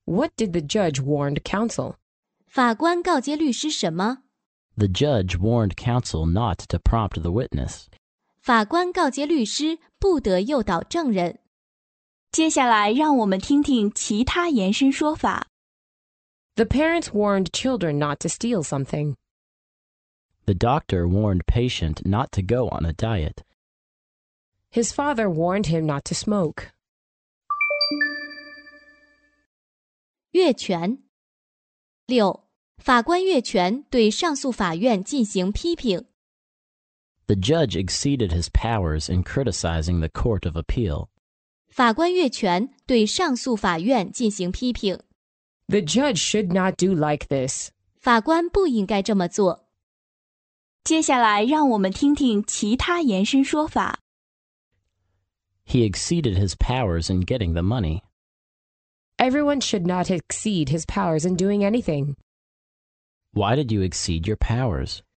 What did the judge warn counsel? 法官告诫律师什么？ The judge warned counsel not to prompt the witness. 法官告诫律师不得诱导证人。 接下来让我们听听其他延伸说法。 The parents warned children not to steal something. The doctor warned patient not to go on a diet. His father warned him not to smoke. 越权。6. 法官越权对上诉法院进行批评。 The judge exceeded his powers in criticizing the Court of Appeal. 法官越权对上诉法院进行批评。 The judge should not do like this. 法官不应该这么做。 接下来让我们听听其他延伸说法。 He exceeded his powers in getting the money. Everyone should not exceed his powers in doing anything. Why did you exceed your powers?